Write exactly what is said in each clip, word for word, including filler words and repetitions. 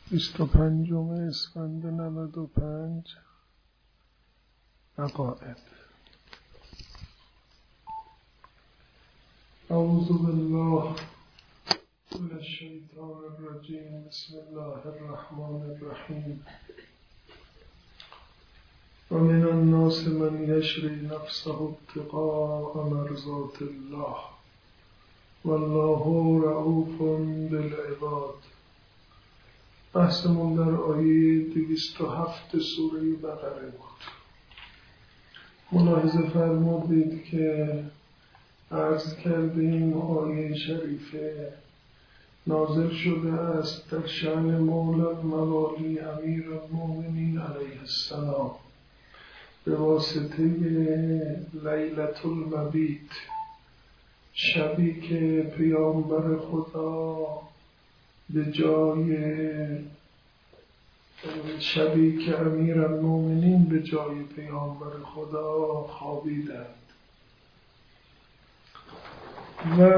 بیست و پنجم اسفند نود و پنج عقائد. اعوذ بالله من الشیطان الرجیم. بسم الله الرحمن الرحیم. و من الناس من یشری نفسه ابتغاء مرضات الله والله رؤوف بالعباد. بحثمون در آیه دویست و هفت سوره بقره بود. ملاحظه فرمودید که عرض کردیم آیه شریفه نازل شده است در شأن مولا الموالی امیر المؤمنین علیه السلام به واسطه لیلة المبیت، شبی که پیامبر خدا به جای شبی که امیر المؤمنین به جای پیامبر خدا خوابیدند. و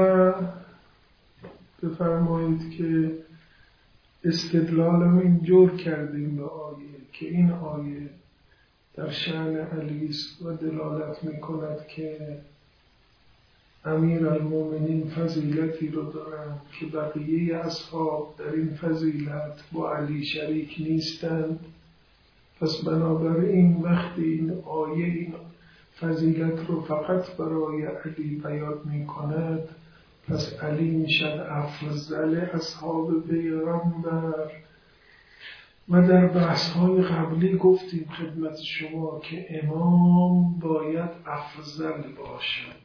بفرمایید که استدلالم اینجور کردیم به آیه که این آیه در شأن علی است و دلالت می کند که امیر المؤمنین فضیلتی رو دارند که بقیه اصحاب در این فضیلت با علی شریک نیستند. پس بنابراین وقتی این آیه این فضیلت رو فقط برای علی بیان می کند، پس علی می شد افضل اصحاب پیغمبر. و در بحث های قبلی گفتیم خدمت شما که امام باید افضل باشد.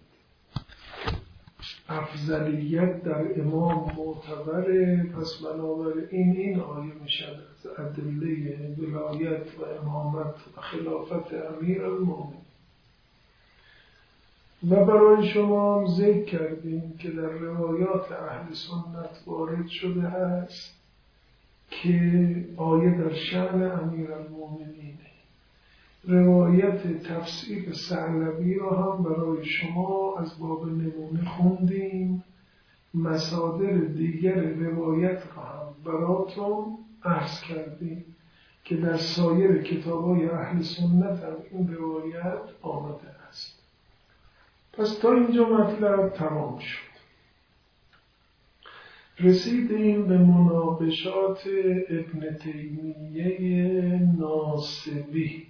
افضلیت در امام معتبره. پس بنابراین این آیه میشد از ادله ولایت و امامت و خلافت امیر المؤمنین. و برای شما هم ذکر کردیم که در روایات اهل سنت وارد شده است که آیه در شأن امیر المؤمنین. روایت تفسیر ثعلبی را هم برای شما از باب نمونه خوندیم. مصادر دیگر روایت را هم براتون عرض کردیم که در سایر کتاب‌های اهل سنت هم این روایت آمده است. پس تا اینجا مطلب تمام شد. رسیدیم به مناقشات ابن تیمیه ناصبی.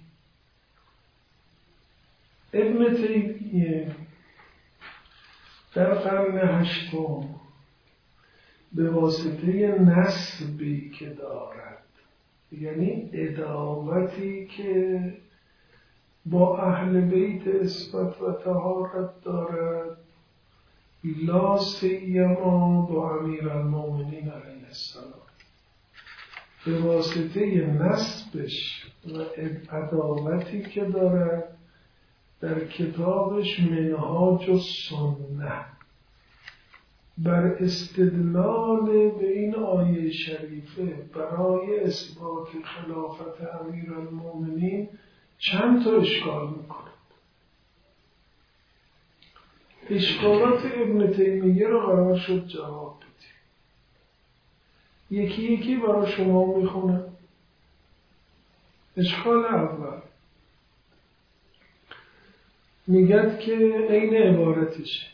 ابن تیمیه در قرن هشتم به واسطه نسبی که دارد، یعنی عداوتی که با اهل بیت عصمت و طهارت دارد، لا سیما با امیر المؤمنین علیه السلام، به واسطه نسبش و عداوتی که دارد، در کتابش منهاج السنه بر استدلال به این آیه شریفه برای اثبات خلافت امیر المؤمنین چند تا اشکال میکنه. اشکالات ابن تیمیه رو قرار شد جواب بدیم. یکی یکی برای شما میخونم. اشکال اول میگد که عین عبارتشه،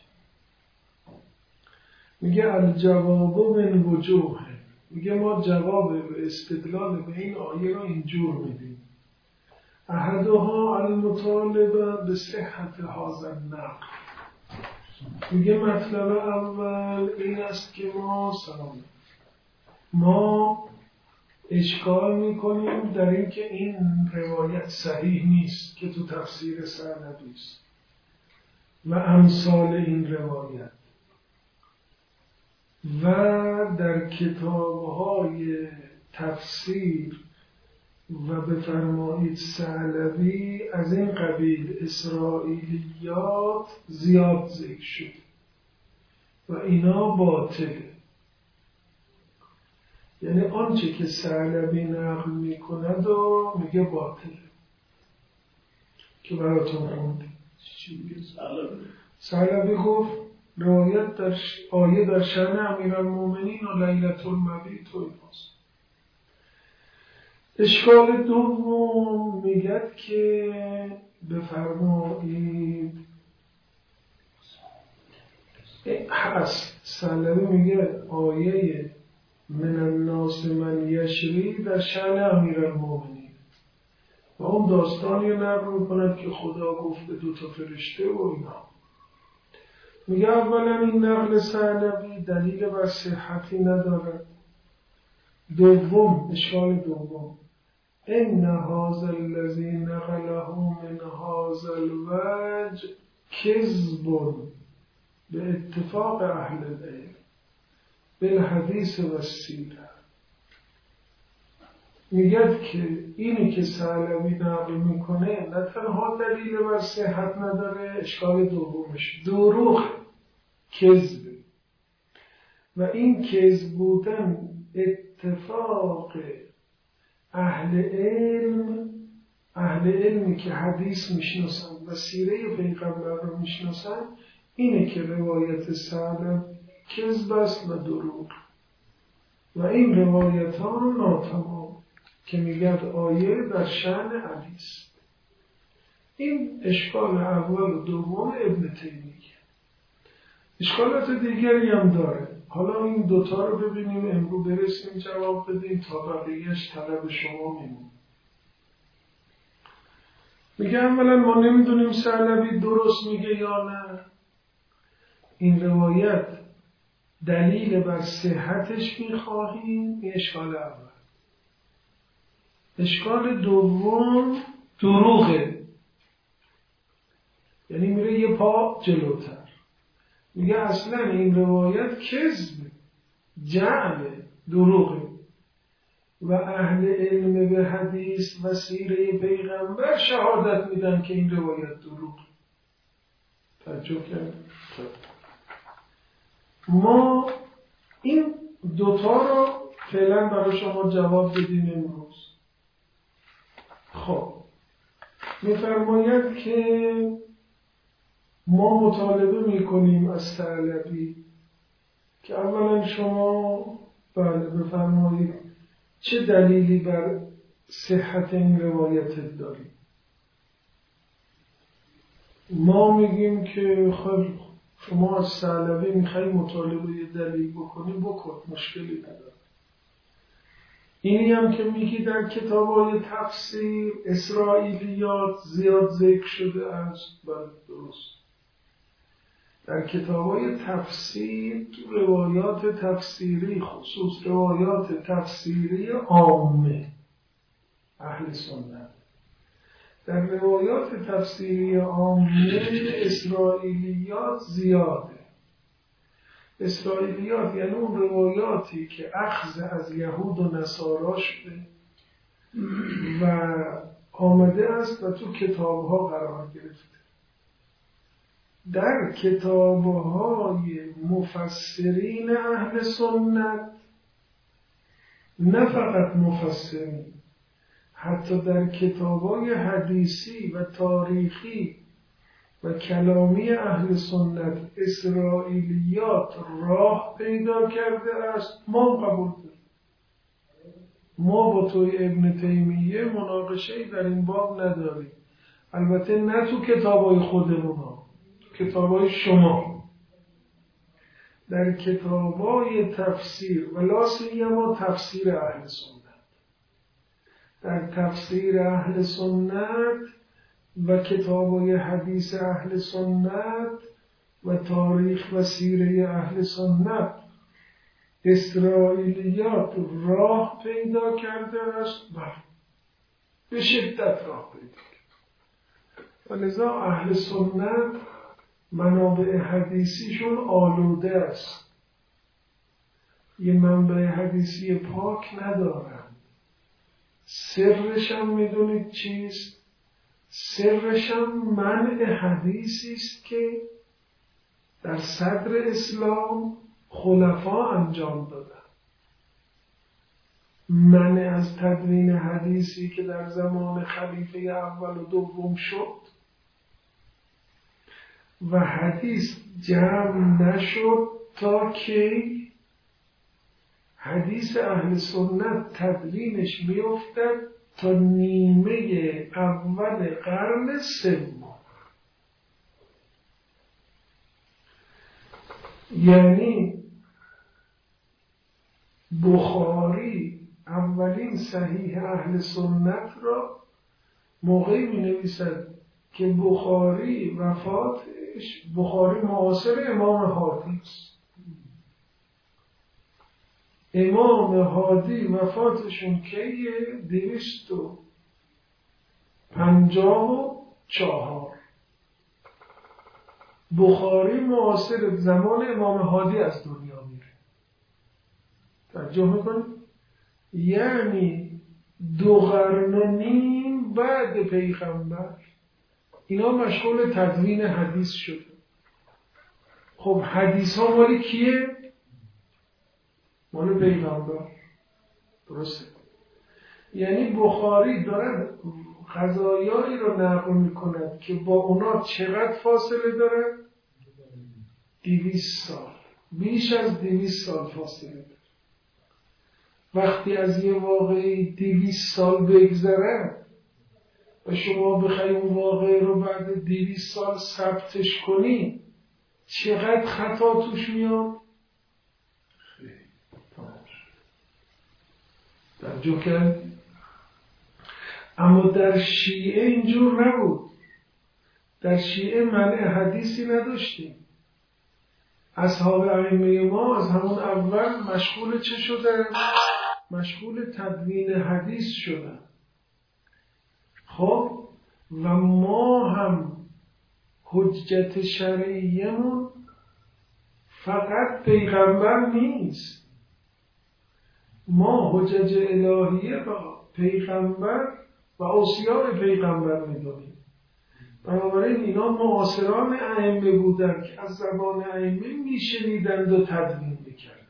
میگه الجواب من وجوه. میگه ما جواب به استدلال به این آیه رو اینجور میدیم. احدها المطالبه به صحت هذا النقل. میگه مطلب اول این است که ما سلام ما اشکال میکنیم در این که این روایت صحیح نیست که تو تفسیر ثعلبی است و امثال این روایت و در کتاب‌های تفسیر و بفرمایید ثعلبی از این قبیل اسرائیلیات زیاد ذکر شد و اینا باطله. یعنی آنچه که ثعلبی نقل میکند و میگه باطله که براتون خوندیم. ثعلبی گفت روایت در آیه در شأن امیرالمؤمنین و لیلة المبیت و ایناست. اشکال دوم میگد که بفرمایید هست سلمی میگه آیه من الناس من یشری در شأن امیرالمومنین و اون داستانی رو نقل میکند که خدا گفت به دو تا فرشته و اینا. میگه اولا این نقل ثعلبی دلیل بر صحتی نداره. دوم اشکال دوم ان هذا الذی نقله من هذا الوجه کذب به اتفاق اهل العلم بالحدیث و السیره. میگه که اینی که ثعلبی نقل میکنه نه تنها دلیل بر صحت نداره، اشکال دومش دروغ، کذب، و این کذب بودن اتفاق اهل علم، اهل علمی که حدیث میشناسن و سیره پیغمبر رو میشناسن، اینه که روایت ثعلب کذب است و دروغ و این روایت ها رو ناتمام که میگد آیه در شأن علی است. این اشکال اول و دوم ابن تیمیه. اشکالات دیگری هم داره. حالا این دوتا رو ببینیم، امروز برسیم جواب بدیم، تا بقیه‌اش طلب شما میمونه. میگه اولا ما نمیدونیم ثعلبی درست میگه یا نه. این روایت دلیل بر صحتش میخواهیم. این اشکال اول. اشکال دوم دروغه، یعنی میره یه پا جلوتر. میگه اصلا این روایت کذب، جعل، دروغه و اهل علم به حدیث و سیره پیغمبر شهادت میدن که این روایت دروغه. تعجب کرد؟ ما این دوتا رو فعلا برای شما جواب بدیم امروز. خب میفرماید که ما مطالبه میکنیم از ثعلبی که اولا شما بله بفرمایید چه دلیلی بر صحت این روایت دارید. ما میگیم که خب شما از ثعلبی میخوایی مطالبه یه دلیل بکنی، بکن، مشکلی نداره. اینی هم که میگی در کتابای تفسیر اسرائیلیات زیاد ذکر شده است، بله درست. در کتابای تفسیر، روایات تفسیری، خصوص روایات تفسیری عامه اهل سنت، در روایات تفسیری عامه اسرائیلیات زیاده. اسرائیلیات یعنی اون روایاتی که اخذ از یهود و نصارا شده و آمده است و تو کتابها قرار گرفته. در کتابهای مفسرین اهل سنت، نه فقط مفسرین، حتی در کتابهای حدیثی و تاریخی و کلامی اهل سنت اسرائیلیات راه پیدا کرده است. ما قبول داریم. ما با توی ابن تیمیه مناقشه‌ای در این باب نداریم، البته نه تو کتابای خودمون، کتابای شما. در کتابای تفسیر و لا سیما تفسیر اهل سنت، در تفسیر اهل سنت و کتابای حدیث اهل سنت و تاریخ و سیره اهل سنت اسرائیلیات راه پیدا کرده است، به شدت راه پیدا کرده و لذا اهل سنت منابع حدیثیشون آلوده است، یه منبع حدیثی پاک ندارن. سرش هم میدونید چیست؟ سرش هم منع حدیثی است که در صدر اسلام خلفا انجام دادن. منع از تدوین حدیثی که در زمان خلیفه اول و دوم شد و حدیث جمع نشد تا که حدیث اهل سنت تدوینش میافتد تا نیمه اول قرن سوم. یعنی بخاری اولین صحیح اهل سنت را موقعی می نویسد که بخاری وفاتش، بخاری معاصر امام هادی است. امام هادی وفاتشون کیه؟ دویست و پنجاه و چهار. بخاری معاصر زمان امام هادی از دنیا میره. توجه میکنید؟ یعنی دو قرن و نیم بعد پیغمبر اینا مشغول تدوین حدیث شده. خب حدیث ها مالی کیه؟ مال پیغمبر. درسته؟ یعنی بخاری دارد قضایایی رو نقل میکند که با اونا چقدر فاصله داره؟ دویست سال. بیش از دویست سال فاصله داره. وقتی از یه واقعی دویست سال بگذره و شما بخوای اون واقعه رو بعد دویست سال ثبتش کنی، چقدر خطا توش میاد؟ توجه کرد؟ اما در شیعه اینجور نبود. در شیعه منع حدیثی نداشتیم. اصحاب ائمه ما از همون اول مشغول چه شدن؟ مشغول تدوین حدیث شدن. خب و ما هم حجت شرعیمون فقط پیغمبر نیست. ما حجج الهیه و پیغمبر و اوصیاء پیغمبر می‌دونیم. بنابراین اینا معاصران ائمه بودن که از زبان ائمه میشنیدند و تدوین میکردند.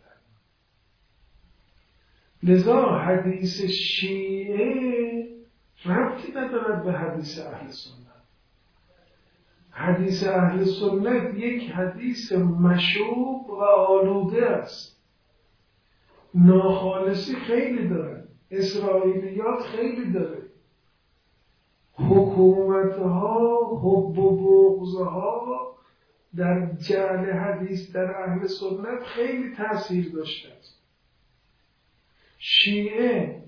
لذا حدیث شیعه ربطی ندارد به حدیث اهل سنت. حدیث اهل سنت یک حدیث مشوب و آلوده است. ناخالصی خیلی داره، اسرائیلیات خیلی داره، حکومتها، حب و بغضها در جعل حدیث در اهل سنت خیلی تأثیر داشته است. شیعه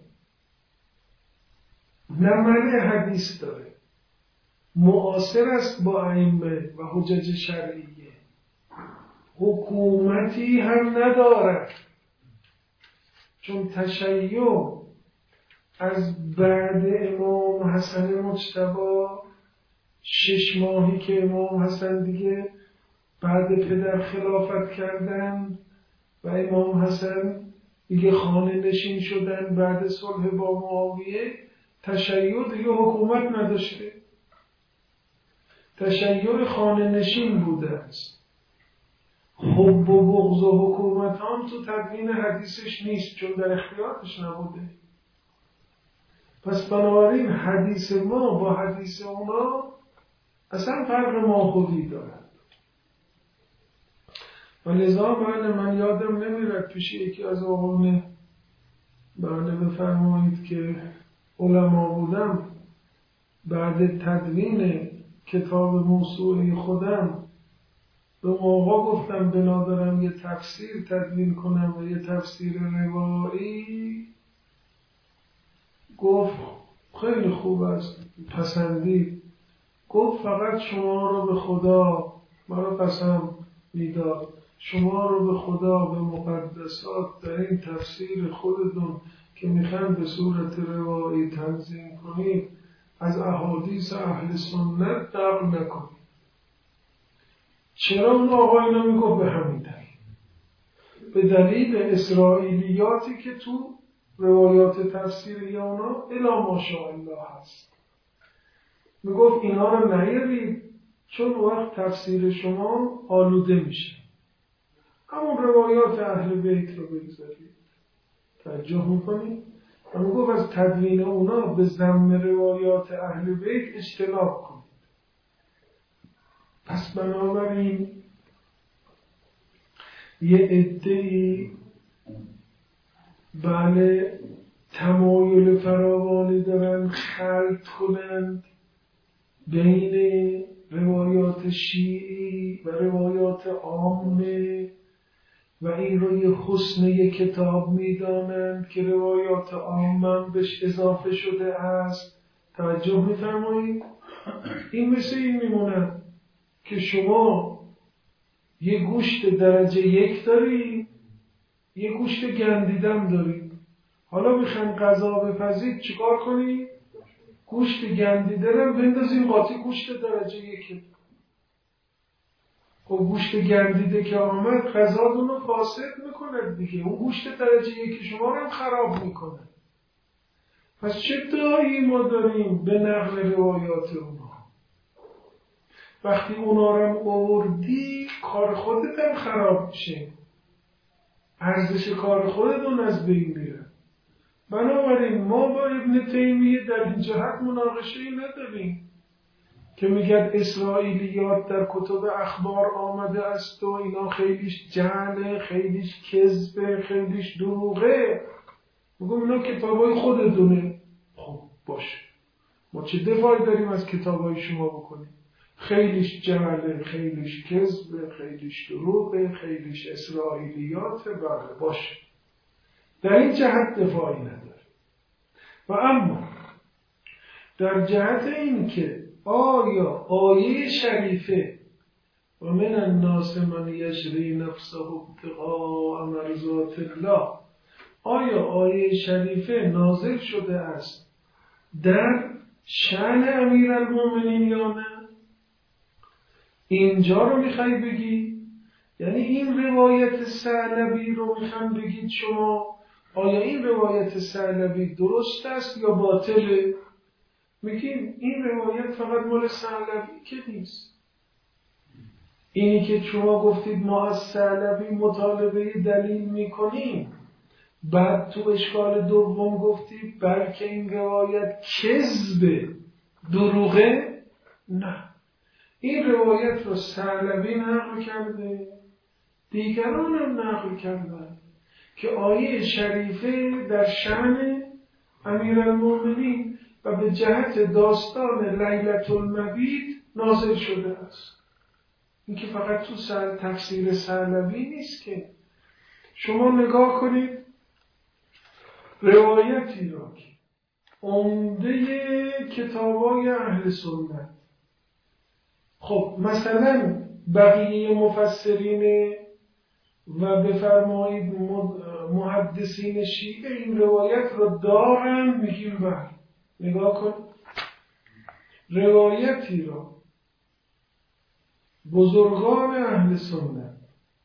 نه منع حدیث داره، معاصر است با ائمه و حجج شرعیه، حکومتی هم ندارد، چون تشیع از بعد امام حسن مجتبی شش ماهی که امام حسن دیگه بعد پدر خلافت کردن و امام حسن دیگه خانه نشین شدن بعد صلح با معاویه، تشیع دیگه حکومت نداشته، تشیع خانه نشین بوده است. حب و بغض و حکومت هم تو تدوین حدیثش نیست، چون در اختیارش نبوده. پس بنابراین حدیث ما با حدیث اونا اصلا فرق ماخوذی دارد. و لذا بله من یادم نمیرد پیش یکی از آقایون بله بفرمایید که علما بودم، بعد تدوین کتاب موسوعه خودم به آقا گفتم بنا دارم یه تفسیر تدوین کنم و یه تفسیر روایی. گفت خیلی خوب است، پسندید. گفت فقط شما رو به خدا، مرا قسم میداد، شما رو به خدا، به مقدسات در این تفسیر خودتون که میخواین به صورت روایی تنظیم کنید از احادیث اهل سنت نقل نکنید. چرا اون آقا اینا میگفت؟ به همین دلیل، به دلیل اسرائیلیاتی که تو روایات تفسیری اونا الا ماشاءالله هست. میگفت اینا رو نیارید چون وقت تفسیر شما آلوده میشه، همون روایات اهل بیت رو بگذارید. توجه میکنید؟ و میگفت از تدوین اونا به ذم روایات اهل بیت اجتناب کنید. پس بنابراین یه عده‌ای بله تمایل فراوانی دارن خلط کنند بین روایات شیعی و روایات عامه و این رو یه حسن کتاب میدانند که روایات عامه بهش اضافه شده است. توجه میفرمایید؟ این مثل این میمونه که شما یه گوشت درجه یک دارید، یه گوشت گندیدم دارید. حالا میخوایم غذا بپزید چیکار کنید؟ گوشت گندیده رو بندازیم قاطی گوشت درجه یک. خب گوشت گندیده که آمد غذاتون رو فاسد میکنه دیگه، اون گوشت درجه یک شما رو هم خراب میکنه. پس چه دایی ما داریم به نقل روایات اونا؟ وقتی اونا رو هم آوردی کار خودت هم خراب میشه، ارزش کار خودتون از بین میره. بنابراین ما با ابن تیمیه در این جهت مناقشه‌ای نداریم که میگه اسرائیلیات در کتب اخبار آمده است و اینا خیلیش جهله، خیلیش کذبه، خیلیش دروغه. میگم اینا کتابای خودتونه. خب باشه، ما چه دفاعی داریم از کتابای شما بکنیم؟ خیلیش جهله، خیلیش کذبه، خیلیش دروغه، خیلیش اسرائیلیات. بله باشه، در این جهت دفاعی نداره. و اما در جهت این که آیا آیه شریفه و من الناس من یشری نفسه ابتغاء مرضات الله، آیا آیه شریفه نازل شده است در شأن امیرالمومنین یا نه؟ اینجا رو میخوای بگی؟ یعنی این روایت ثعلبی رو میخوان بگید شما آیا این روایت ثعلبی درست است یا باطله؟ میگیم این روایت فقط مال ثعلبی که نیست. اینی که شما گفتید ما از ثعلبی مطالبه دلیل میکنیم، بعد تو اشکال دوم گفتید بلکه این روایت کذب، دروغه. نه، این روایت رو ثعلبی نقل کرده، دیگران هم نقل کردن که آیه شریفه در شأن امیرالمومنین و به جهت داستان لیلة المبیت نازل شده است. این که فقط تو سر تفسیر ثعلبی نیست که. شما نگاه کنید روایتی را که عمده کتابای اهل سنت، خب مثلا بقیه مفسرین و بفرمایید محدثین شیعه این روایت را دارن، میگیم بله. نگاه کن روایتی را بزرگان اهل سنت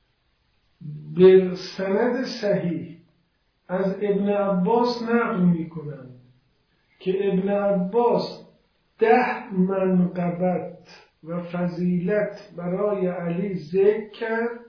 به سند صحیح از ابن عباس نقل میکنند که ابن عباس ده منقبت و فضیلت برای علی ذکر کرد.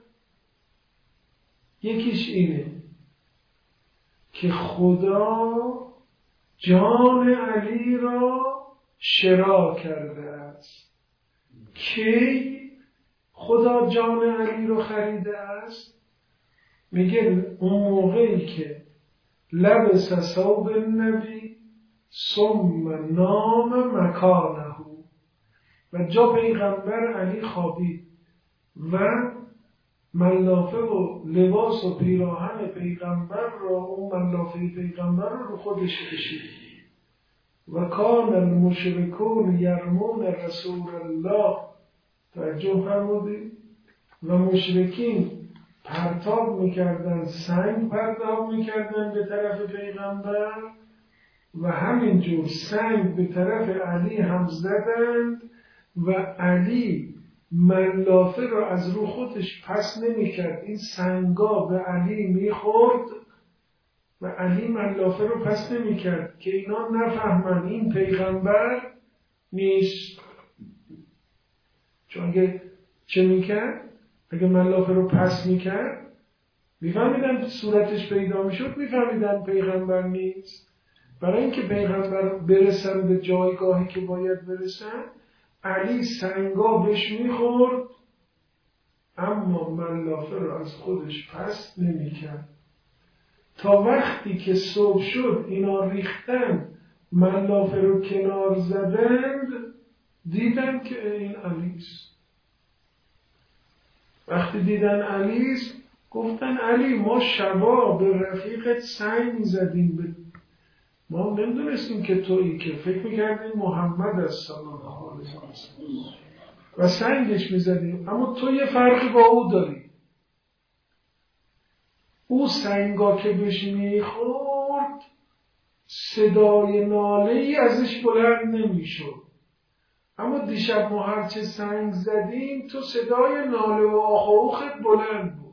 یکیش اینه که خدا جان علی را شرا کرده است. کی خدا جان علی رو خریده است؟ میگه اون موقعی که لبس ثوب النبی ثم نام مکانه و جا پیغمبر علی خوابید و ملافه و لباس و پیراهن پیغمبر را، اون ملافه پیغمبر را رو خودش کشید. و کان المشرکون یرمون رسول الله، توجه فرمودید، و مشرکین پرتاب میکردن، سنگ پرتاب میکردن به طرف پیغمبر و همینجور سنگ به طرف علی هم زدند و علی ملافه رو از رو خودش پس نمی کرد. این سنگا به علی می خورد و علی ملافه رو پس نمی کرد که اینا نفهمن این پیغمبر نیست. چون اگه چه می کرد؟ اگه ملافه رو پس می کرد می فهمیدن صورتش پیدا می شد، می فهمیدن پیغمبر نیست. برای اینکه پیغمبر برسن به جایگاهی که باید برسن، علی سنگا بهش میخورد اما ملافه رو از خودش پس نمیکرد تا وقتی که صبح شد اینا ریختن ملافه رو کنار زدند دیدن که این علیست. وقتی دیدن علیست گفتن علی ما شبا به رفیقت سنگ میزدیم، به ما نمیدونستیم که تویی، که فکر میکردیم محمد است صلی الله علیه وسلم و سنگش میزدیم، اما تو یه فرقی با او داری. او سنگا که بهش میخورد صدای ناله ای ازش بلند نمیشد، اما دیشب ما هرچه سنگ زدیم تو صدای ناله و آخ و اوخت بلند بود.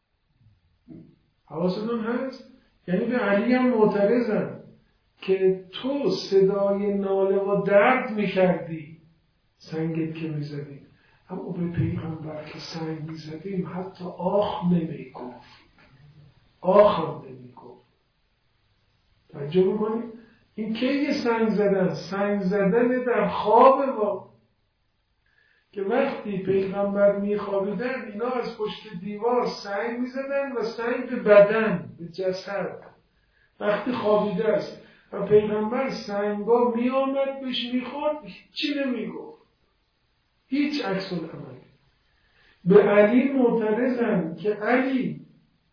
حواستون هست؟ یعنی به علی هم معترضن که تو صدای ناله و درد میکردی سنگت که میزدیم، اما به پیغمبر که سنگ میزدیم حتی آخ نمیگفت، آخ هم نمیگفت. توجه بکنید این که یه سنگ زدن، سنگ زدن در خواب ما، که وقتی پیغمبر میخوابیدن اینا از پشت دیوار سنگ میزدن و سنگ به بدن، به جسد. وقتی خوابیده است و پیغمبر سنگا میآمد بهش میخورد هیچی نمیگفت، هیچ عکس العملی. به علی معترضن که علی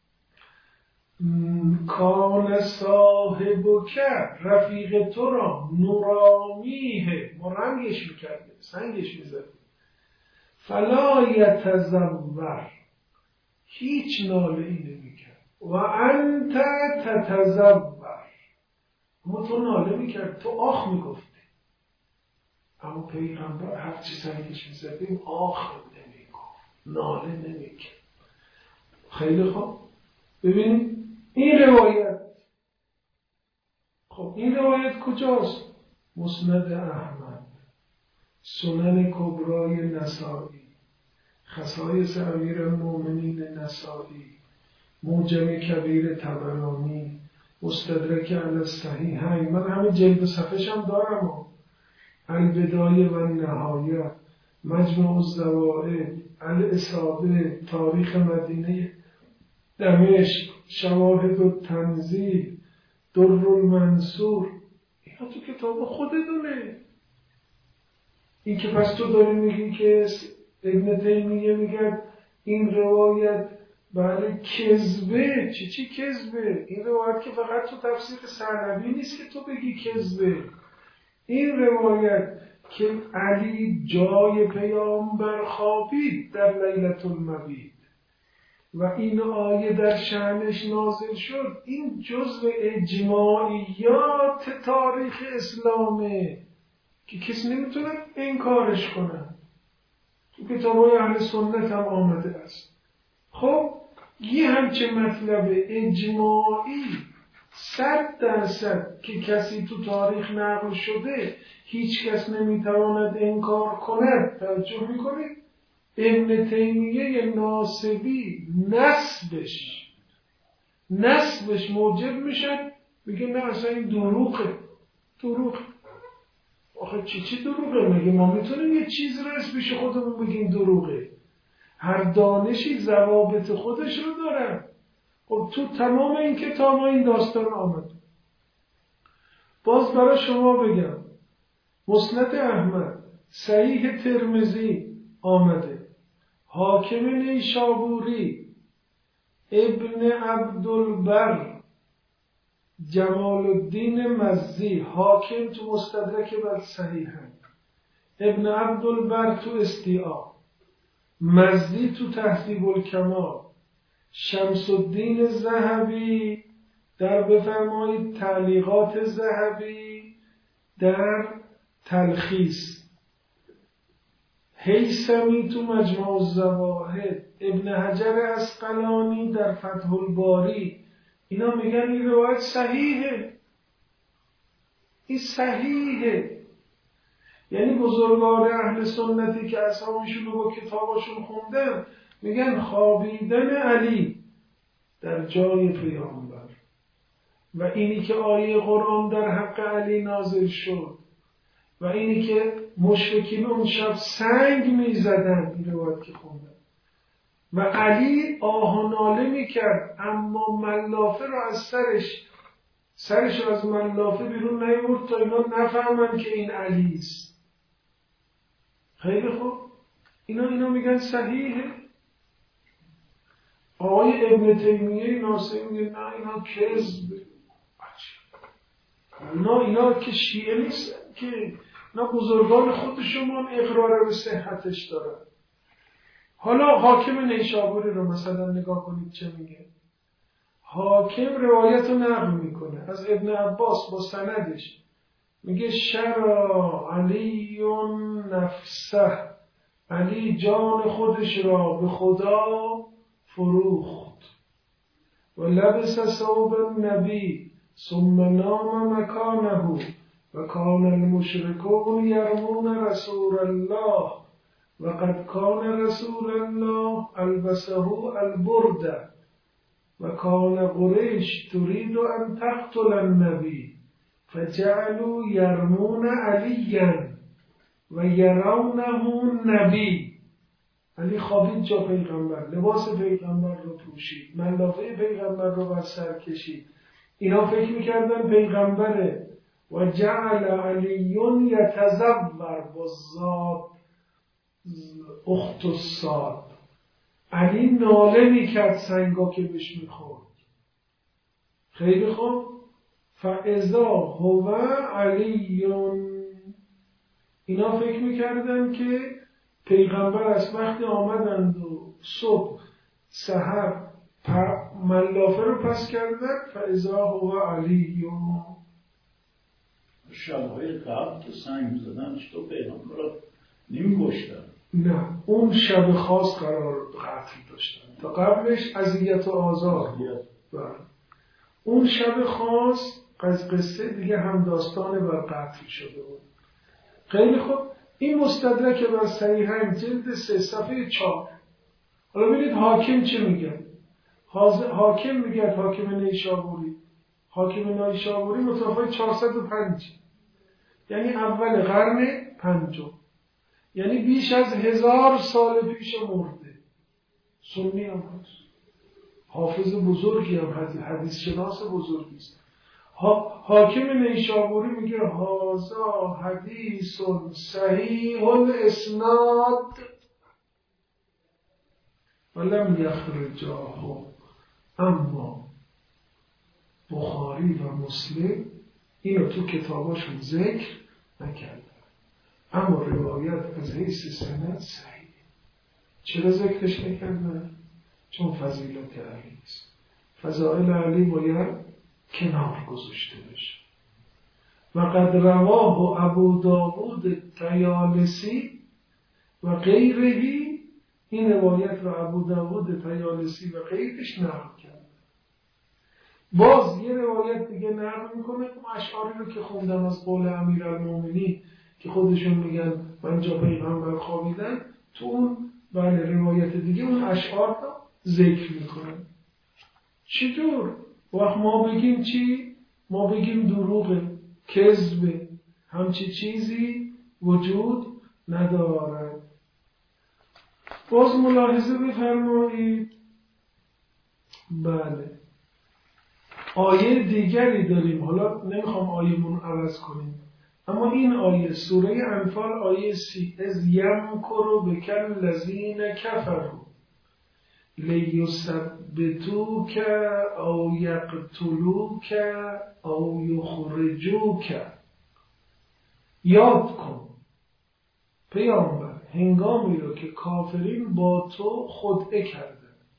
کان صاحبک رفیق تو را نرامیه، ما رنگش میکرده، سنگش میزده، فلا یتزور، هیچ ناله ای نمیکرد، و انت تتزور، اما تو ناله میکرد، تو آخ میگفتی. اما پیغمبر هرچی سنگش میزدیم آخ نمیگفت، ناله نمیکرد. خیلی خوب، ببینید این روایت، خب این روایت کجاست؟ مسند احمد، سنن کبرای نسائی، خصایص امیرالمومنین نسائی، موجم کبیر طبرانی، مستدرک علی الصحیحین. من همه جلد صفحه‌ش هم دارم، البدایه و نهایه، مجمع الزوائد، الاصابه، تاریخ مدینه دمشق، شواهد التنزیل، در المنصور. اینا تو کتاب خودتونه. این که پس تو داری میگی که ابن تیمیه میگه این روایت بله کذبه، چی چی کذبه؟ این روایت که فقط تو تفسیر ثعلبی نیست که تو بگی کذبه. این روایت که علی جای پیامبر خوابید در لیلة المبیت و این آیه در شأنش نازل شد، این جزء اجماعیات تاریخ اسلامه که کسی نمیتونه انکارش کنه. تو کتاب‌های اهل سنت هم آمده است. خب یه همچه مطلب اجماعی صد درصد که کسی تو تاریخ نقل شده هیچ کس نمیتواند انکار کند. توجه میکنید؟ ابن تیمیه ناسبی نسبش نسبش موجب میشه میگه نه اصلا این دروغه. دروغ آخه چی چی دروغه؟ میگه ما میتونیم یه چیز رو از پیش خودمون بگیم دروغه. هر دانشی ضوابط خودش رو داره. خب تو تمام این کتاب ها این داستان آمد. باز برای شما بگم مسند احمد، صحیح ترمذی آمده، حاکم نیشابوری، ابن عبدالبر، جمال الدین مزی، حاکم تو مستدرک بر صحیحن، ابن عبدالبر تو استیعاب، مزی تو تهذیب الکمال، شمس الدین ذهبی در بفرمایید تعلیقات ذهبی در تلخیص، هیثمی تو مجمع الزواهد، ابن حجر عسقلانی در فتح الباری. اینا میگن این روایت صحیحه، این صحیحه. یعنی بزرگان اهل سنتی که اصحابشون رو با کتاباشون خوندن میگن خوابیدن علی در جای پیامبر و اینی که آیه قرآن در حق علی نازل شد و اینی که مشرکین اون شب سنگ میزدن، این روایت که خوندن، و علی آه و ناله میکرد، اما ملافه رو از سرش سرش رو از ملافه بیرون نیورد تا اینا نفهمن که این علی است. خیلی خوب، اینا اینا میگن صحیحه. آقای ابن تیمیه ناصری میگه نه اینا کذب. اینا اینا که شیعه نیستن که، اینا بزرگان خودشون اقرار به صحتش دارن. حالا حاکم نیشابوری رو مثلا نگاه کنید چه میگه. حاکم روایت رو نقل میکنه از ابن عباس با سندش، میگه شرع علی نفسه، علی جان خودش را به خدا فروخت. و لبس ثوب النبی ثم نام مکانه و کان المشرکون یرمون رسول الله و قد کان رسول الله البسه البرده و کان قریش ترید ان تقتل النبی فجعلوا یرمون علیا و یرونه نبی. علی خوابید جا پیغمبر، لباس پیغمبر رو پوشید، ملافه پیغمبر رو بر سر کشید. اینا فکر میکردن پیغمبره. و جعل علیون یتزور با زاد اخت الصاد، علی ناله میکرد سنگا که بهش میخورد. خیلی خوب، فاذا هو علیون، اینا فکر میکردن که پیغمبر از وقتی آمدند و صبح سحر ملافه رو پس کردن، فاذا هو علیون. شبهای قبل که سنگ زدن چطور پیغمبر رو نمی کشتن؟ نه، اون شب خاص قرار قتل داشتن، تا قبلش اذیت و آزار. اون شب خاص از قصه دیگه هم داستان بر قتل شده بود. خیلی خوب، این مستدرک بر صحیحین جلد سه صفحه چهار. حالا ببینید حاکم چه میگه. حاکم میگه، حاکم نیشابوری، حاکم نیشابوری متوفی چهارصد و پنج، یعنی اول قرن پنجم، یعنی بیش از هزار سال پیش مرده. سنی هم هست، حافظ بزرگی هم هست، حدیث شناس بزرگی است. حاکم نیشابوری میگه هازا حدیث صحیح الاسناد ولم یخرجاه، اما بخاری و مسلم اینو تو کتاباشون ذکر نکردن، اما روایت از حیث سند صحیح. چرا ذکرش نکردن؟ چون فضیلت علی است. فضائل علی باید کنار گذاشته بشه. و قد رواه ابو داود طیالسی و غیرهی، این روایت را ابو داود طیالسی و غیرش نقل کرد. باز یه روایت دیگه نقل میکنه، اشعاری رو که خوندم از قول امیرالمومنین که خودشون میگن من جا پیغمبر خوابیدن، تو اون بله روایت دیگه اون اشعار رو ذکر میکنن. چطور؟ وقت ما بگیم چی؟ ما بگیم دروغه، کذبه، همچی چیزی وجود ندارد. باز ملاحظه بفرمایید. بله، آیه دیگری داریم، حالا نمیخوام آیه‌مون عوض کنیم، اما این آیه سوره انفال آیه سی، از یمکروا بک الذین کفروا لیثبتوک او یقتلوک او یخرجوک. یاد کن پیامبر هنگامی رو که کافرین با تو خدعه کردن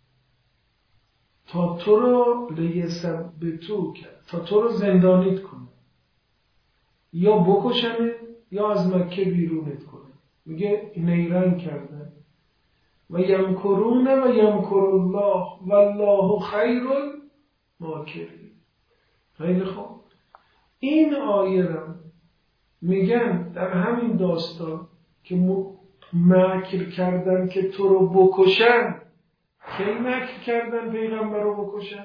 تا تو رو لیثبتوک، تا تو رو زندانیت کنه، یا بکشنه یا از مکه بیرونت کنه. میگه نیرنگ کردن. و یمکرون و یمکر الله والله خیر الماکرین. خیلی خوب، این آیه را میگن در همین داستان که مکر کردن که تو رو بکشن. کی مکر کردن پیغمبر رو بکشن؟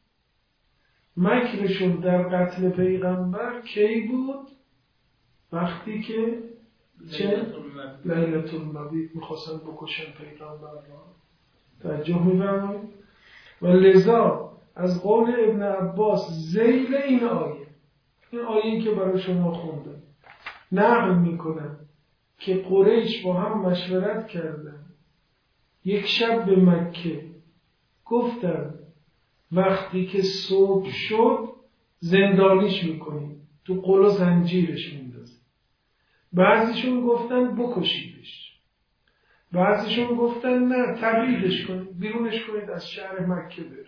مکرشون در قتل پیغمبر کی بود؟ وقتی که چه؟ لیلة المبیت میخواستن بکشن پیغمبر را. توجه می‌فرمایید؟ و لذا از قول ابن عباس ذیل این آیه، این آیه‌ای که برای شما خوندم، نقل میکنن که قریش با هم مشورت کردن، یک شب به مکه گفتن وقتی که صبح شد زندانیش میکنیم، تو قل و زنجیرش میندازیم. بعضیشون گفتن بکشیدش، بعضیشون گفتن نه تبعیدش کنید، بیرونش کنید از شهر مکه بره.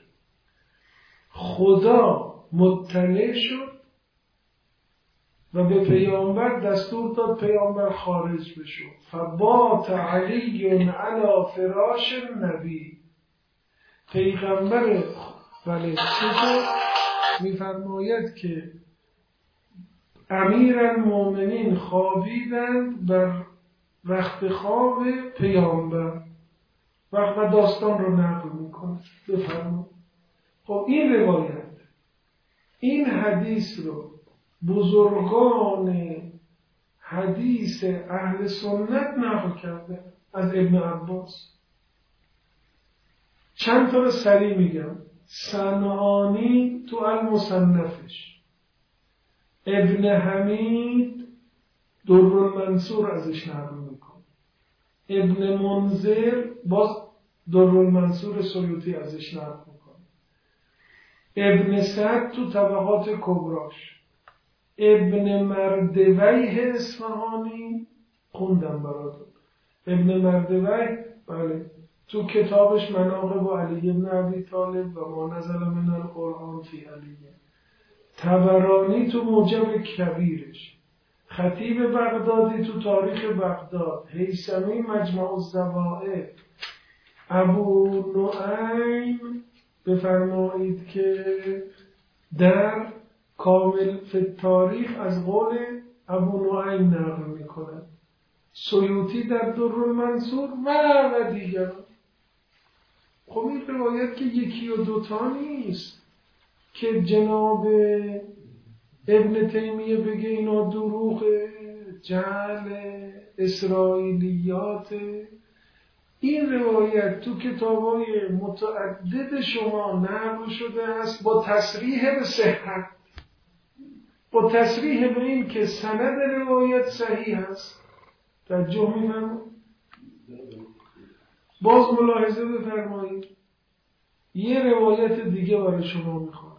خدا مطلع شد و به پیامبر دستور داد پیامبر خارج بشو. فبات علی علی فراش نبی. پیغمبر بله چطور میفرماید که امیرالمومنین خوابیدند بر رخت خواب پیامبر و داستان رو نقل میکنه. بفرمایید. خب این روایت، این حدیث رو بزرگان حدیث اهل سنت نقل کرده از ابن عباس. چند تا رو سریع میگم. صنعانی تو المصنفش، ابن حمید درالمنصور ازش نقل میکنه، ابن منذر باز درالمنصور سیوطی ازش نقل میکنه، ابن سعد تو طبقات کبراش، ابن مردویه اصفهانی خوندم براتون، ابن مردویه بله تو کتابش مناقب علی بن ابی طالب و ما نزل من القرآن فی علی، طبرانی تو موجب کبیرش، خطیب بغدادی تو تاریخ بغداد، هیثمی مجمع الزوائد، ابو نعیم بفرمایید که در کامل فی تاریخ از قول ابو نعیم نقل میکنه، سیوطی در درالمنصور و و دیگر. خب این روایت که یکی و دوتا نیست که جناب ابن تیمیه بگه اینا دروغ، جعل، اسرائیلیات. این روایت تو کتابای متعدد شما نقل شده است با تصریح به صحت، با تصریح به این که سند روایت صحیح است. توجه می‌فرمایید؟ باز ملاحظه بفرمایید. یه روایت دیگه برای شما میخوام.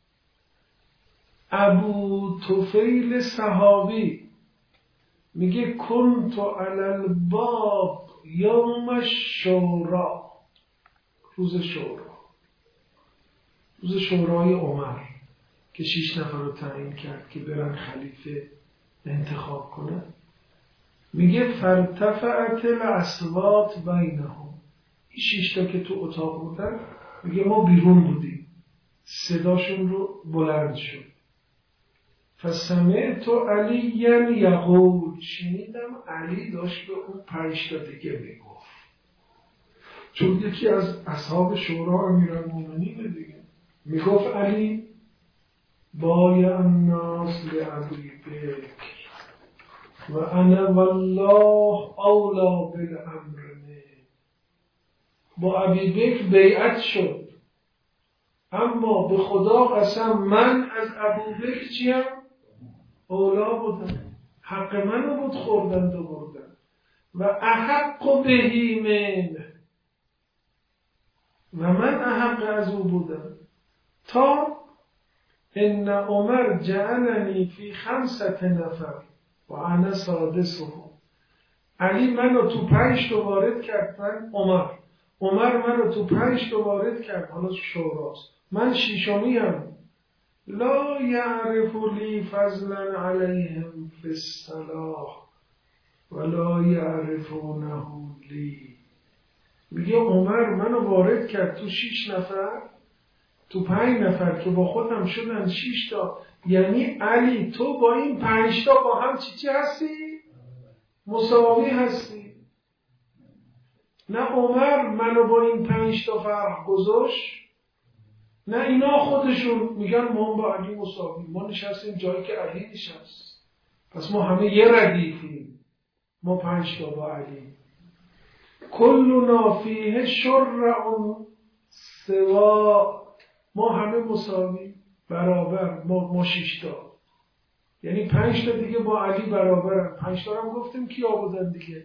ابو طفیل صحابی میگه کنت علی الباب یوم الشورا، روز شورا، روز شورای عمر که شیش نفر رو تعیین کرد که برن خلیفه انتخاب کنن. میگه فارتفعت الاصوات بینهم، این شیش تا که تو اتاق بودن، میگه ما بیرون بودیم، صداشون رو بلند شد. فسمعت علی یقول، شنیدم علی داشت به اون پنج تا دیگه میگفت، چون یکی از اصحاب شورا امیرالمومنین دیگه، میگفت علی بایع الناس لابی بکر و انا والله اولا بالامر، با ابی بکر بیعت شد، اما به خدا قسم من از ابو بکر چیم؟ اولا بودم، حق منو بود خوردند و بردن، و احق بهی من، و من احق از او بودم. تا ان عمر جعلنی فی خمسة نفر و انا سادسهم، علی منو تو پنج تا وارد کرد، من عمر عمر منو تو پنج تا وارد کرد، حالا شوراست، من شیشمی هم. لا یعرف لی فضلا علیهم فی الصلاح ولا یعرفونه لی. میگه عمر منو وارد کرد تو شیش نفر، تو پنج نفر که با خودم شدن شیش تا، یعنی علی تو با این پنج تا با هم چی چی هستی؟ مساوی هستی. نه عمر منو با این پنج تا فرق گذاشت، نه اینا خودشون میگن ما با علی مساوی، ما نشستیم جایی که علی نشست، پس ما همه یه ردیفیم، ما پنج تا با علی. کلنا فیه شرع سوا، ما همه مساوی برابر، ما ما شیشتا، یعنی پنج تا دیگه با علی برابرن. پنج تا هم گفتیم کیا بودن دیگه؟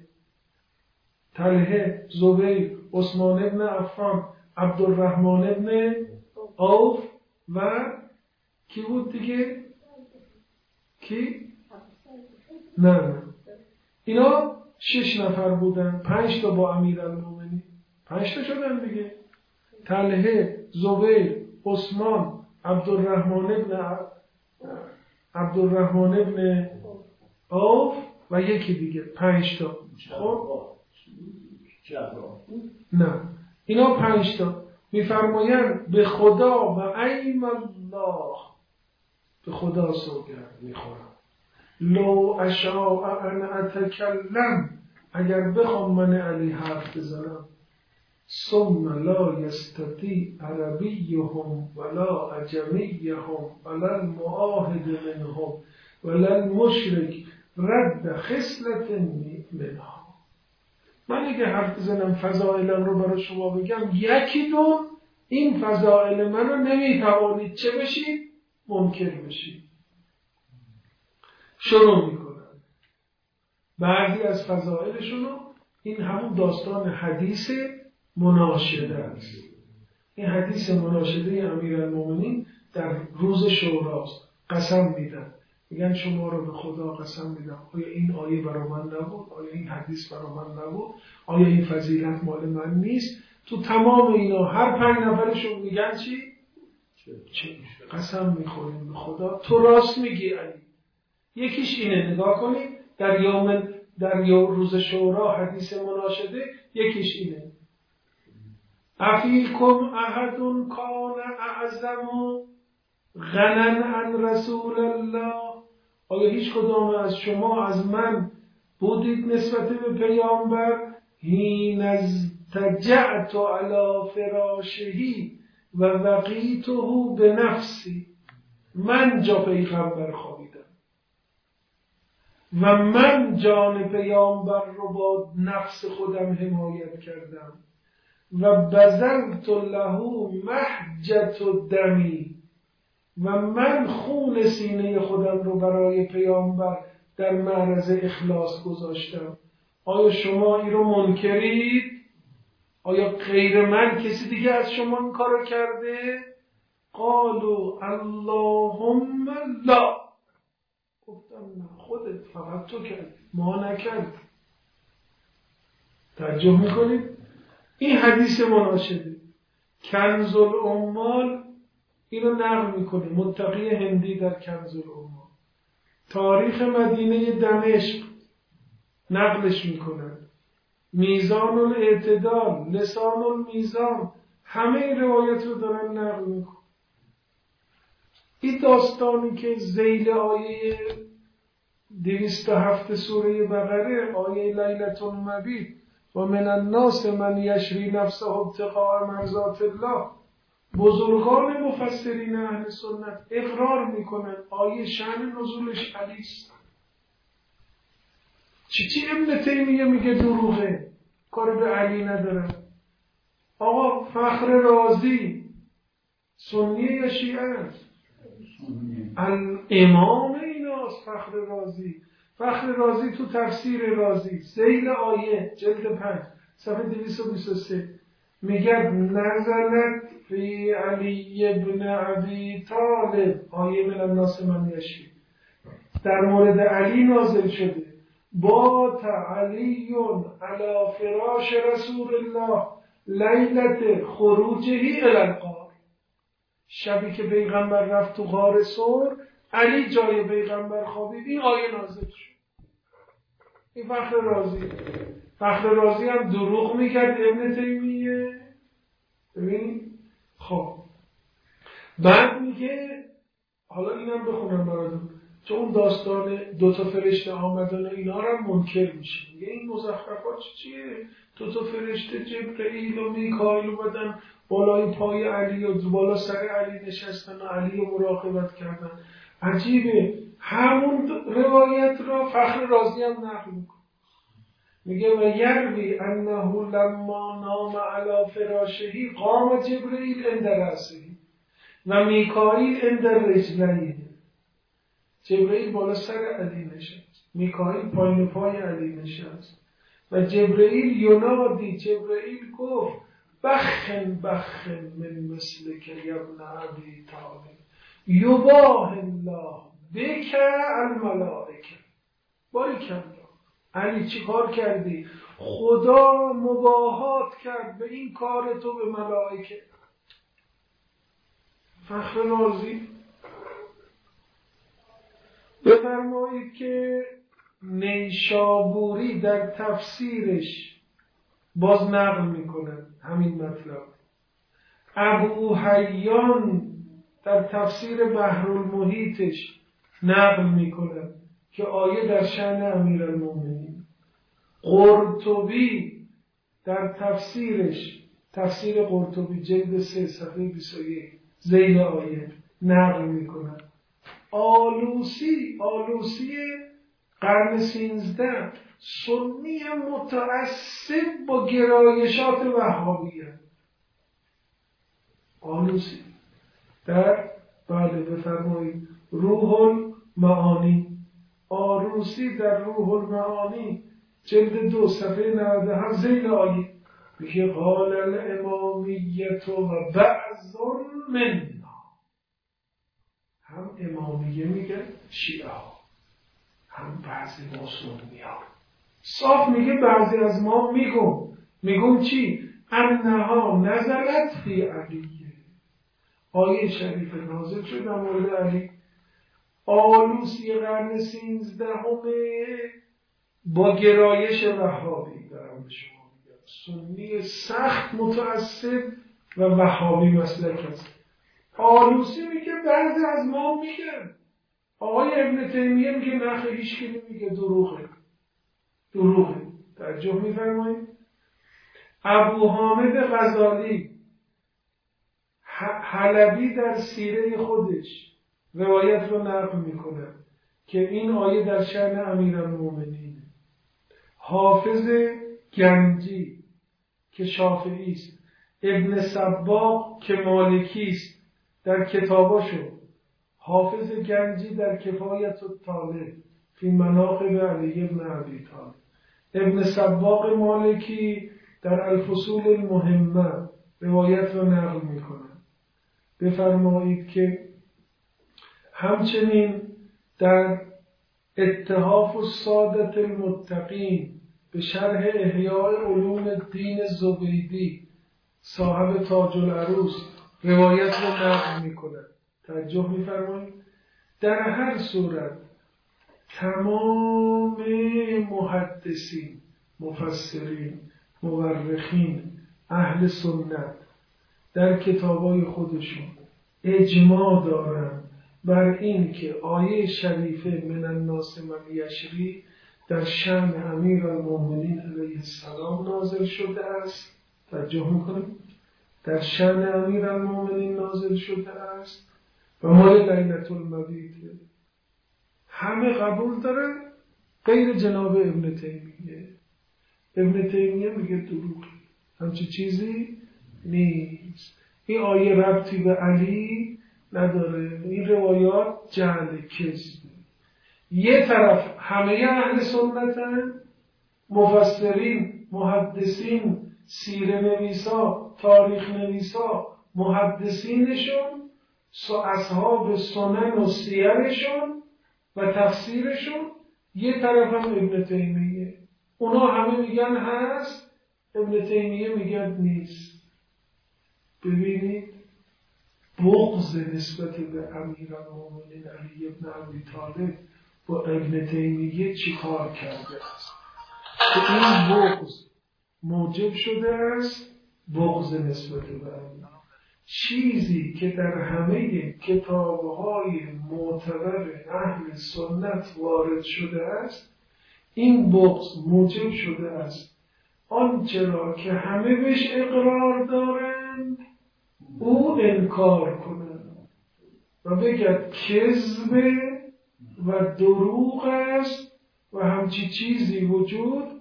طلحه، زبیر، عثمان ابن عفان، عبدالرحمن ابن عوف و کی بود دیگه؟ کی؟ نه نه اینا شش نفر بودن. پنج تا با امیرالمومنین، پنج تا شدن دیگه. طلحه، زبیر، عثمان، عبدالرحمن ابن عبدالرحمن ابن عوف و یکی دیگه، پنج تا. خب نه اینا پنج تا. میفرمایند به خدا و ایم الله، به خدا سوگند میخورم، لو اشاء ان اتکلم، اگر بخوام من علی حرف بزنم، ثم لا یستطیع عربیهم ولا عجمیهم ولا المعاهد منهم ولا المشرک رد خصلت منها. من اگه حرف بزنم فضائلم رو برای شما بگم، یکی دو این فضائل من رو نمیتوانید چه بشید؟ منکر بشید. شروع میکنن بعضی از فضائلشون رو. این همون داستان حدیث مناشده است. این حدیث مناشده امیرالمومنین در روز شوراست. قسم میدن، میگن شما رو به خدا قسم میدم، آیا این آیه برای من نبود؟ آیا این حدیث برای من نبود؟ آیا این فضیلت مال من نیست؟ تو تمام اینا هر پنج نفرشون میگن چی؟ چه؟ قسم میخوریم به خدا تو راست میگی علی. یکیش اینه، نگاه کنید در یوم در یوم روز شورا حدیث مناشده، یکیش اینه: افیکم احد کان اعظم غنن عن رسول الله، آیا هیچ کدام از شما از من بودید نسبت به پیامبر؟ حین اضطجعت علی فراشهی و وقیته بنفسی، من جا پیغمبر خوابیدم و من جان پیامبر رو با نفس خودم حمایت کردم و بذلت له محجت دمی، و من خون سینه خودم رو برای پیامبر در معرض اخلاص گذاشتم. آیا شما این رو منکرید؟ آیا غیر من کسی دیگه از شما این کارو کرده؟ قالوا اللهم لا، گفتم نه، خودت، فقط تو کردی، ما نکردیم. تعجب میکنید؟ این حدیث مناشده کنز الاموال اینو نقل میکنه متقی هندی در کنز الاموال. تاریخ مدینه دمشق نقلش میکنن، میزان الاعتدال، لسان المیزان، همه روایت رو دارن نقل میکنن. این داستانی که ذیل آیه دویست و هفت سوره بقره، آیه لیلة المبیت و من الناس من یشری نفسه ابتغاء مرضات الله، بزرگان مفسرین اهل سنت اقرار میکنن آیه شأن نزولش علی است. چی چی ابن تیمیه میگه دروغه، کار به علی نداره. آقا فخر رازی سنی یا شیعه است؟ الامام ایناست فخر رازی. فخر رازی تو تفسیر رازی ذیل آیه جلد پنج صفحه دویست و بیست و سه میگه نزلت فی علی ابن ابی طالب، آیه من الناس من یشری در مورد علی نازل شده. بات علی علی فراش رسول الله لیلت خروجه الی الغار، شبی که پیغمبر رفت تو غار ثور، علی جای پیغمبر خوابید. این آیه نازل شد. این فخر رازی. فخر رازی هم دروغ میکرد ابن تیمیه. ببین خب بعد میگه، حالا اینم بخونم براتون چون اون داستان دوتا فرشته آمدن اینا رو منکر میشه. میگه این مزخرفات چیه؟ دوتا فرشته جبرئیل و میکائیل اومدن بالای پای علی و بالا سر علی نشستن و علی رو مراقبت کردن. عجیبه. همون روایت را فخر رازی هم نقل میکنه. میگه و یروی انه لما نام علی فراشهی قام جبرئیل عند رأسه و میکائیل عند رجلین. جبرئیل بالا سر علی نشست، میکائیل پایین پای علی نشست و جبرئیل ینادی، جبرئیل گفت بخن بخن من مثلک یا ابن ابی طالب یباه الله بک الملائکه. باریکالله علی چی کار کردی؟ خدا مباهات کرد به این کار تو به ملائکه. فخر رازی بفرمایید که نیشابوری در تفسیرش باز نقل میکنن همین مطلب. ابو حیان در تفسیر بحرالمحیطش نقل میکنن که آیه در شأن امیرالمومنین. قرطبی در تفسیرش، تفسیر قرطبی جلد سه صفحه بیست و یک ذیل آیه نقل میکنن. آلوسی آلوسی قرن سیزده سنی متعصب با گرایشات وهابیه. آلوسی در بله بفرمایید روح المعانی، آلوسی در روح المعانی جلد دو صفحه نود و هفت ذیل آیه میگه قال الامامیت و بعض منا. هم امامیه میگه شیعه ها، هم بعضی ما سنی ها. صاف میگه بعضی از ما میگم میگم چی؟ انها نزلت فی علیه. آیه شریف نازل شد در مورد علی. آلوسی قرن سیزدهمه با گرایش وهابی دارم به شما میگم، سنی سخت متعصب و وهابی مسلک است. آلوسی میگه بعضی از ما میگن. آقای ابن تیمیه میگه نخ هیچ کی نمیگه، دروغه دروغه. توجه میفرمایید. ابو حامد غزالی حلبی در سیره خودش روایت رو نقل میکنه که این آیه در شأن امیرالمومنین. حافظ گنجی که شافعی است، ابن صباغ که مالکی است در کتاباشو، حافظ گنجی در کفایت الطالب فی مناقب علی ابن ابی طالب، ابن صباغ مالکی در الفصول المهمه روایت رو نقل میکنه. بفرمایید که همچنین در اتحاف السادة المتقین به شرح احیاء علوم الدین زبیدی صاحب تاج العروس روایت رو نقل میکنه. توجه میفرمایید. در هر صورت تمام محدثین، مفسرین، مورخین، اهل سنت در کتابای خودشون اجماع دارن بر این که آیه شریفه من الناس من یشری در شأن امیرالمومنین علیه السلام نازل شده است. توجه میکنیم. در شأن امیرالمومنین نازل شده است و مال لیلة المبیت همه قبول داره غیر جناب ابن تیمیه. ابن تیمیه میگه دروغ، همچی چیزی نیست، این آیه ربطی به علی نداره، این روایات جعل کذب. یه طرف همه اهل سنتن، مفسرین، محدثین، سیره نویسا، تاریخ نویسا، محدثینشون، اصحاب سنن و سیرشون و تفسیرشون. یه طرف هم ابن تیمیه، اونا همه میگن هست، ابن تیمیه میگن نیست. ببینید بغض نسبت به امیرالمومنین علی ابن ابی طالب با ابن تیمیه چی کار کرده است که این بغض موجب شده است بغض نسبت به امیرالمومنین. چیزی که در همه کتابهای معتبر اهل سنت وارد شده است، این بغض موجب شده است آنچه را که همه بهش اقرار دارند او انکار کنند و بگد کذب و دروغ است و همچی چیزی وجود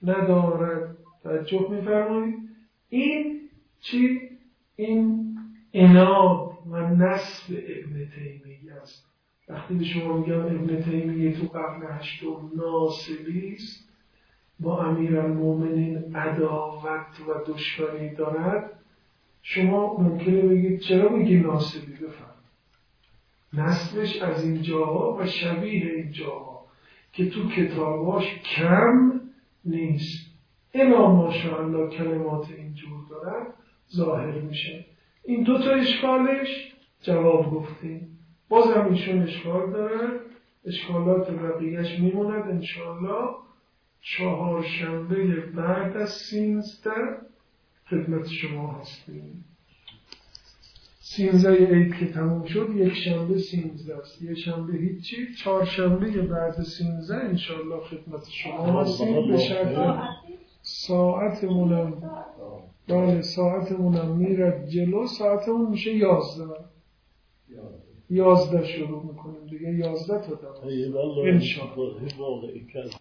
ندارد. توجه می‌فرمایید؟ این چی؟ این عناد و نسب ابن تیمیه است. وقتی به شما میگم ابن تیمیه تو قرن هشتم ناصبی است، با امیرالمومنین عداوت و دشمنی دارد، شما ممکنه بگید چرا میگی ناصبی؟ بفهم نسبش از این جاها و شبیه این جاها که تو کتاباش کم نیست. اینا ماشاءالله کلمات اینجور دارن ظاهر میشه. این دو تا اشکالش جواب گفتیم. بازم ایشون اشکال دارن، اشکالات بقیهش میموند انشاءالله. چهارشنبه بعد از سینزده خدمت شما هستیم. سینزده عید که تموم شد، یک شنبه سینزده است، یک شنبه هیچی، چهارشنبه بعد سینزده انشاءالله خدمت شما هستیم. به شرط ساعتمونم بله ساعتمونم میرد جلو، ساعتمون میشه یازده یازده شروع میکنیم دیگه، یازده تا دوازده انشاءالله.